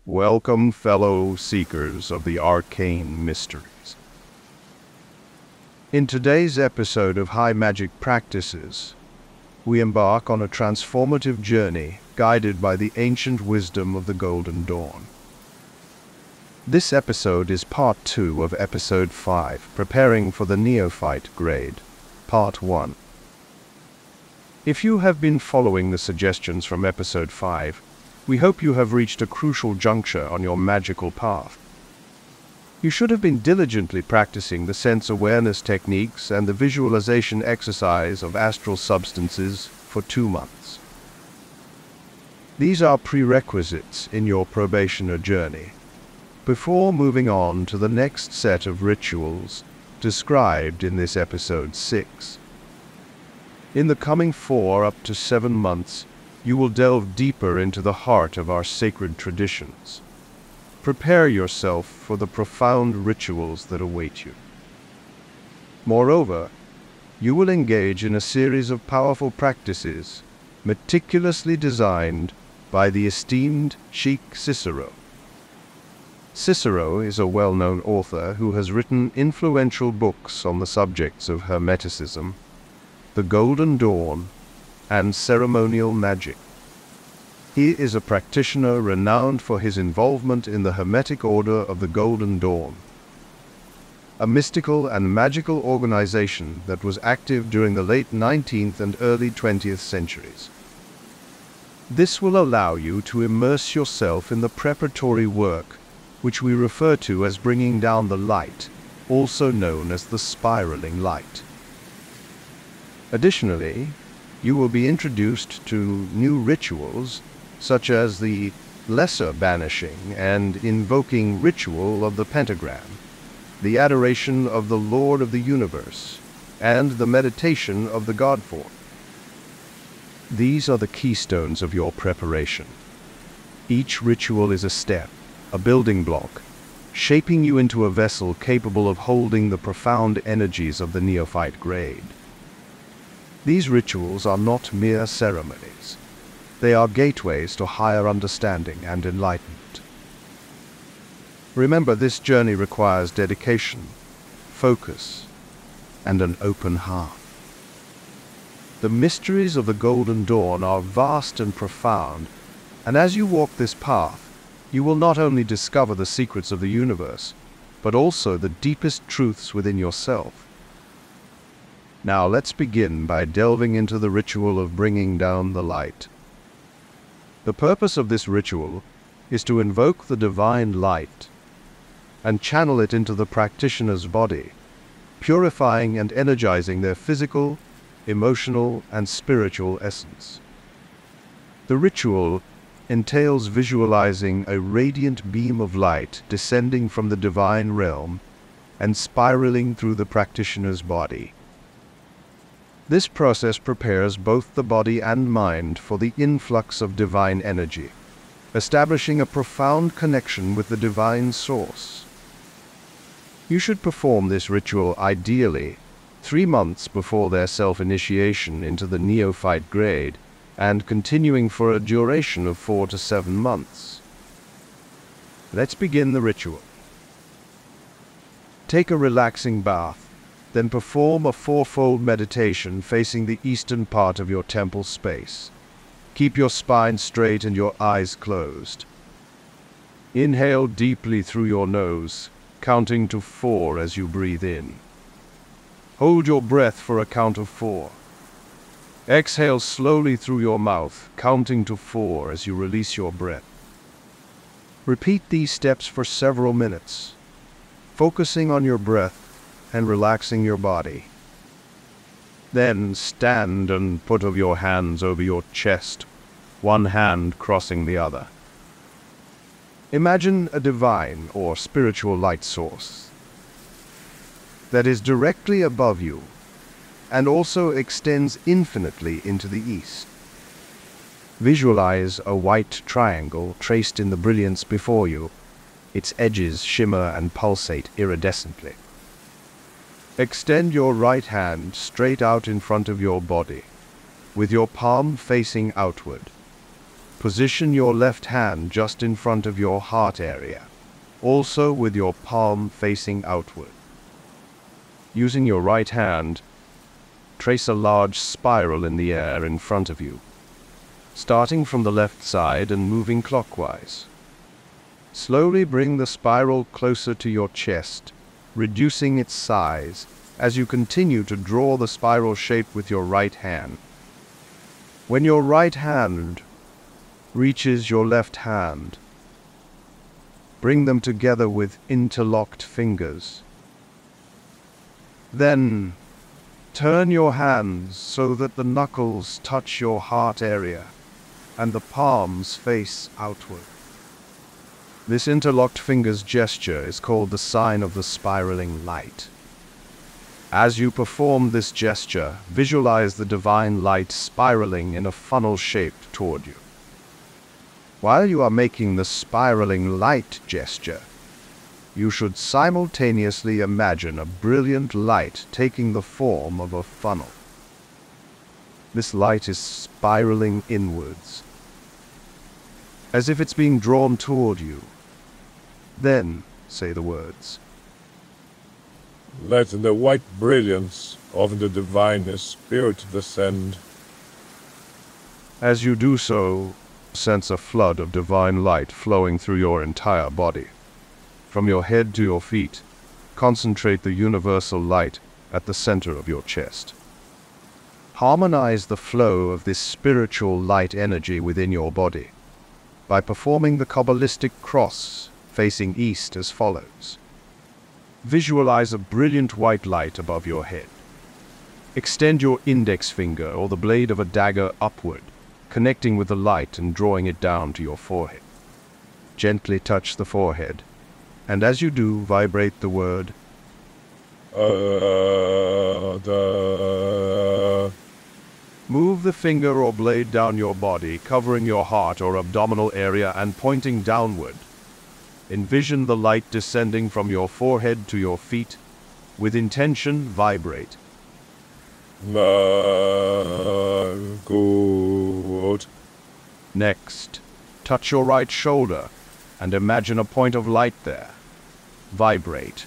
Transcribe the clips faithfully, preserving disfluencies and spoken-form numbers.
Welcome, fellow seekers of the arcane mysteries. In today's episode of High Magic Practices, we embark on a transformative journey guided by the ancient wisdom of the Golden Dawn. This episode is part two of episode five, Preparing for the Neophyte Grade, part one. If you have been following the suggestions from episode five, we hope you have reached a crucial juncture on your magical path. You should have been diligently practicing the sense awareness techniques and the visualization exercise of astral substances for two months. These are prerequisites in your probationer journey, before moving on to the next set of rituals described in this episode six. In the coming four up to seven months, you will delve deeper into the heart of our sacred traditions. Prepare yourself for the profound rituals that await you. Moreover, you will engage in a series of powerful practices meticulously designed by the esteemed Sheikh Cicero. Cicero is a well-known author who has written influential books on the subjects of Hermeticism, the Golden Dawn, and ceremonial magic. He is a practitioner renowned for his involvement in the Hermetic Order of the Golden Dawn, a mystical and magical organization that was active during the late nineteenth and early twentieth centuries. This will allow you to immerse yourself in the preparatory work, which we refer to as bringing down the light, also known as the spiraling light. Additionally, you will be introduced to new rituals, such as the lesser banishing and invoking ritual of the pentagram, the adoration of the Lord of the Universe, and the meditation of the God form. These are the keystones of your preparation. Each ritual is a step, a building block, shaping you into a vessel capable of holding the profound energies of the neophyte grade. These rituals are not mere ceremonies. They are gateways to higher understanding and enlightenment. Remember, this journey requires dedication, focus, and an open heart. The mysteries of the Golden Dawn are vast and profound, and as you walk this path, you will not only discover the secrets of the universe, but also the deepest truths within yourself. Now let's begin by delving into the ritual of bringing down the light. The purpose of this ritual is to invoke the divine light and channel it into the practitioner's body, purifying and energizing their physical, emotional, and spiritual essence. The ritual entails visualizing a radiant beam of light descending from the divine realm and spiraling through the practitioner's body. This process prepares both the body and mind for the influx of divine energy, establishing a profound connection with the divine source. You should perform this ritual ideally three months before their self-initiation into the neophyte grade, and continuing for a duration of four to seven months. Let's begin the ritual. Take a relaxing bath. Then perform a fourfold meditation facing the eastern part of your temple space. Keep your spine straight and your eyes closed. Inhale deeply through your nose, counting to four as you breathe in. Hold your breath for a count of four. Exhale slowly through your mouth, counting to four as you release your breath. Repeat these steps for several minutes, focusing on your breath and relaxing your body. Then stand and put of your hands over your chest, one hand crossing the other. Imagine a divine or spiritual light source that is directly above you and also extends infinitely into the east. Visualize a white triangle traced in the brilliance before you. Its edges shimmer and pulsate iridescently. Extend your right hand straight out in front of your body, with your palm facing outward. Position your left hand just in front of your heart area, also with your palm facing outward. Using your right hand, trace a large spiral in the air in front of you, starting from the left side and moving clockwise. Slowly bring the spiral closer to your chest, reducing its size as you continue to draw the spiral shape with your right hand. When your right hand reaches your left hand, bring them together with interlocked fingers. Then, turn your hands so that the knuckles touch your heart area and the palms face outward. This interlocked fingers gesture is called the sign of the spiraling light. As you perform this gesture, visualize the divine light spiraling in a funnel shape toward you. While you are making the spiraling light gesture, you should simultaneously imagine a brilliant light taking the form of a funnel. This light is spiraling inwards, as if it's being drawn toward you. Then say the words, "Let the white brilliance of the divine spirit descend." As you do so, sense a flood of divine light flowing through your entire body. From your head to your feet, concentrate the universal light at the center of your chest. Harmonize the flow of this spiritual light energy within your body by performing the Kabbalistic cross facing east as follows. Visualize a brilliant white light above your head. Extend your index finger or the blade of a dagger upward, connecting with the light and drawing it down to your forehead. Gently touch the forehead, and as you do, vibrate the word Ada. Move the finger or blade down your body, covering your heart or abdominal area and pointing downward. Envision the light descending from your forehead to your feet. With intention, vibrate. Good. Next, touch your right shoulder and imagine a point of light there. Vibrate.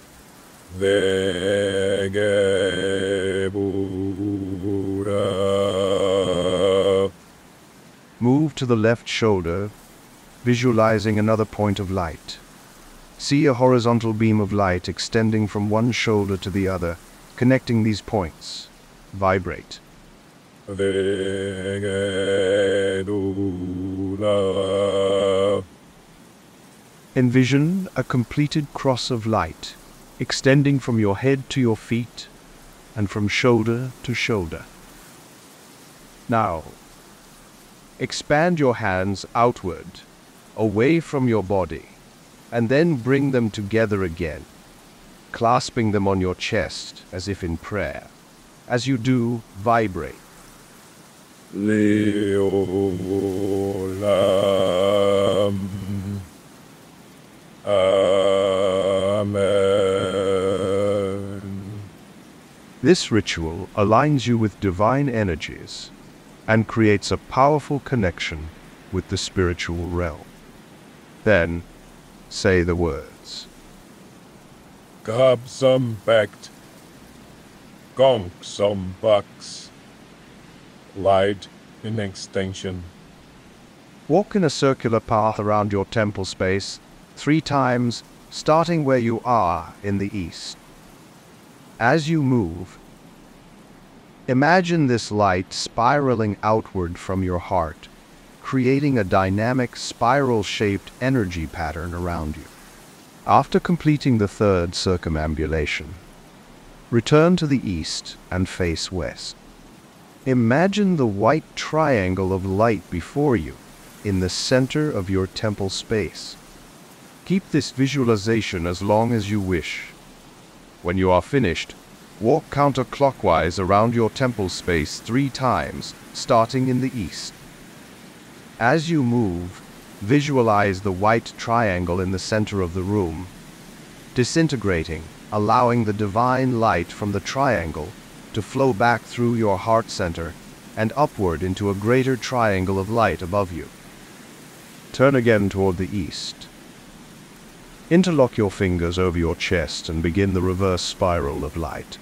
Vegebura. Move to the left shoulder, visualizing another point of light. See a horizontal beam of light extending from one shoulder to the other, connecting these points. Vibrate. Vegerula. Envision a completed cross of light, extending from your head to your feet and from shoulder to shoulder. Now, expand your hands outward, away from your body, and then bring them together again, clasping them on your chest as if in prayer. As you do, vibrate. Leolam. Amen. This ritual aligns you with divine energies and creates a powerful connection with the spiritual realm. Then, say the words. Gab some backed. Gonk some bucks. Light in extension. Walk in a circular path around your temple space three times, starting where you are in the east. As you move, imagine this light spiraling outward from your heart, creating a dynamic spiral-shaped energy pattern around you. After completing the third circumambulation, return to the east and face west. Imagine the white triangle of light before you in the center of your temple space. Keep this visualization as long as you wish. When you are finished, walk counterclockwise around your temple space three times, starting in the east. As you move, visualize the white triangle in the center of the room, disintegrating, allowing the divine light from the triangle to flow back through your heart center and upward into a greater triangle of light above you. Turn again toward the east. Interlock your fingers over your chest and begin the reverse spiral of light.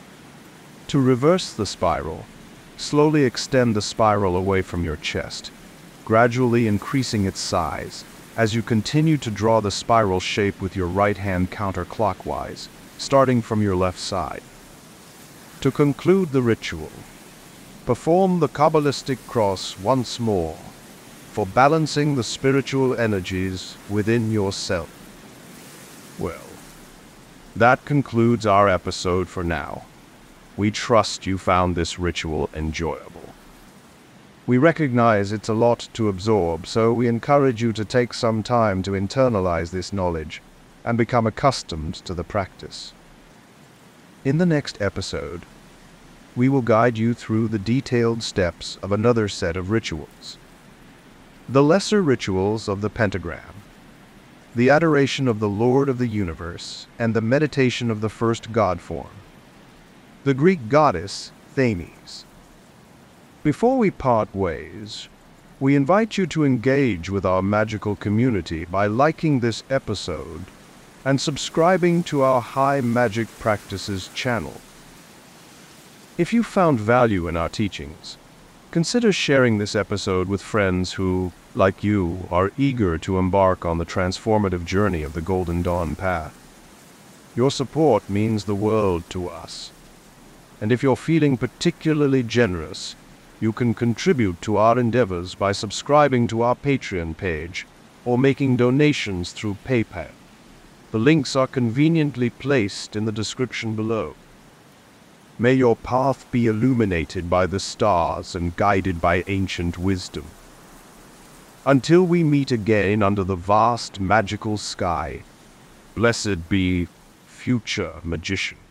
To reverse the spiral, slowly extend the spiral away from your chest, gradually increasing its size as you continue to draw the spiral shape with your right hand counterclockwise, starting from your left side. To conclude the ritual, perform the Kabbalistic cross once more for balancing the spiritual energies within yourself. Well, that concludes our episode for now. We trust you found this ritual enjoyable. We recognize it's a lot to absorb, so we encourage you to take some time to internalize this knowledge and become accustomed to the practice. In the next episode, we will guide you through the detailed steps of another set of rituals. The lesser rituals of the pentagram, the adoration of the Lord of the universe, and the meditation of the first god form, the Greek goddess Themis. Before we part ways, we invite you to engage with our magical community by liking this episode and subscribing to our High Magic Practices channel. If you found value in our teachings, consider sharing this episode with friends who, like you, are eager to embark on the transformative journey of the Golden Dawn path. Your support means the world to us. And if you're feeling particularly generous, you can contribute to our endeavors by subscribing to our Patreon page or making donations through PayPal. The links are conveniently placed in the description below. May your path be illuminated by the stars and guided by ancient wisdom. Until we meet again under the vast magical sky, blessed be future magician.